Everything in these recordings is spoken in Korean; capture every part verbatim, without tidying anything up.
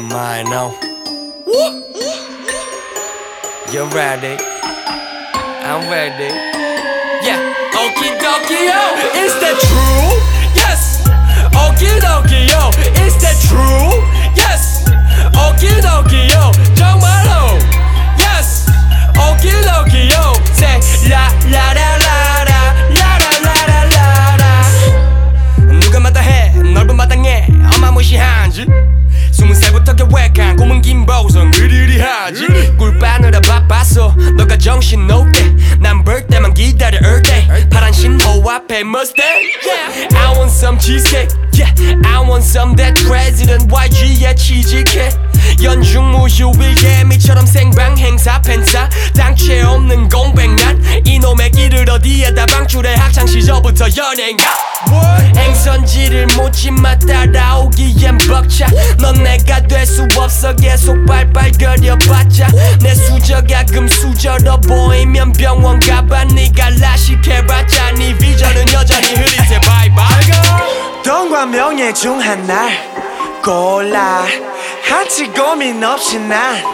your mind, no? You're ready. I'm ready. Yeah. Okie dokie, yo. Is that true? Yes. Okie dokie, yo. Is that true? Yes. Okie dokie, yo. 정말로. Yes. Okie dokie, yo. Say la la la la la la la la la la. 누가 마다해 넓은 마당에 어마무시한지. 스무 살부터 계획한 꿈은 긴 보성 으리으리하지. 꿀빠느라 바빴어 너가 정신 놓게 난 볼 때만 기다려 all day. 파란 신호 앞에 Mustang. Yeah. I want some cheesecake. Yeah. I want some that President 와이지의 취직해. 연중무휴일 개미처럼 생방 행사 팬싸 당최 없는 공백난 이놈의 길을 어디에다 방출해 학창시절부터 연예인가. 행선지를 묻지마 따라오기엔 벅차. 넌 내가 될 수 없어 계속 발발거려봤자. 내 수저가 금수저로 보이면 병원 가봐. 네가 라식해봤자 네 비전은 여전히 흐릿해. 바이바이. 돈과 명예 중 하나 골라. 한치 고민 없이 난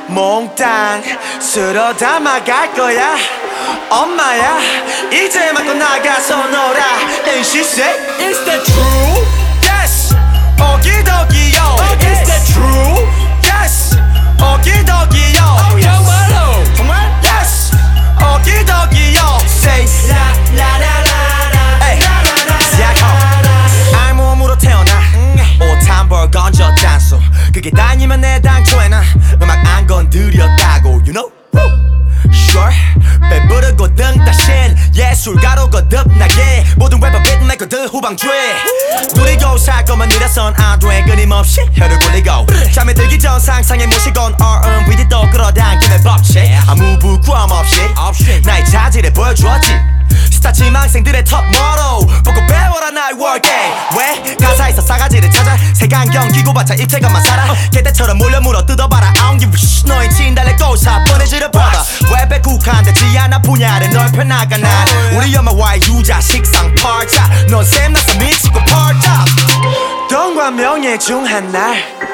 몽땅 쓸어 담아갈 거야. 엄마야 이제 맞고 나가서 놀아. And she said Is that true? yes. 오기도기요. Okay. Is that true? yes. 오기도기요. Oh, 정말로. 정말? yes. 오기도기요. Say La la la la Hey. la la la 시작해. 알몸으로 태어나 옷 한 벌 건져 단수. 그게 다니면 내 당초에는 음악 안 건드렸다고 You know? Sure 배부르고 등 따신 예술가로 거듭나게. 모든 래퍼 빅메이커들 후방주에 누리고 살 거면 느려선 안돼. 끊임없이 혀를 굴리고 잠에 들기 전 상상에 모시곤 알앤비도 또 끌어당기는 법칙. 아무 부끄럼 없이 나의 자질을 보여주었지. 스타 지망생들의 톱 모로 보고 배워라 나의 work에. 왜 가사에서 싸가지를 찾아 색안경 끼고 봤자 입체감만 살아. 개떼처럼 몰려 물어 뜯어봐라. I don't give a shit. 너의 진달래고 사뻔해지려 봐봐. 웹에 국한되지 않아 분야를 넓혀나가 난. 우리 엄마와의 유자 식상 팔자. 넌 샘나서 미치고 펄자. 돈과 명예 중 하나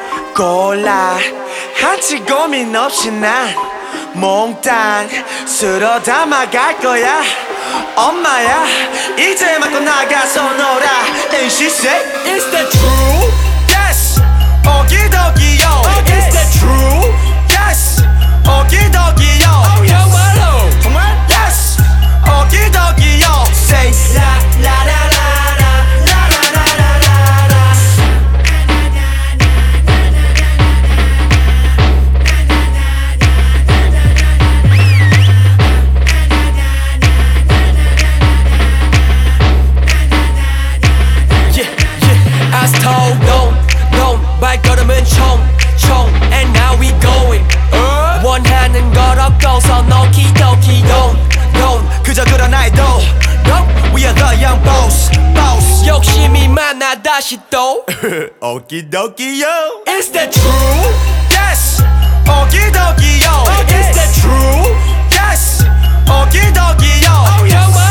골라. 한치 고민 없이 난 몽땅 쓸어 담아갈 거야. 엄마야 이제 맞고 나가서 놀아. And she said Is that true? yes. 오기도기요. Okay. Is that true? yes. 오기도기요. Oh, 정말로. 정말? yes. 오기도기요. Say La la la la la la la la la la. Yeah, yeah. I was told don't, don't 발걸음은 총, 총. And now we going. 원하는 걸 얻고서 노키도키 don't, don't. 그저 그런 나의 도 Nope. We are the young boss, boss. 욕심이 많아 다시 또. 오기도기요. Is that true? yes. 오기도기요. Okay. Is that true? yes. 오기도기요. Oh, 정말.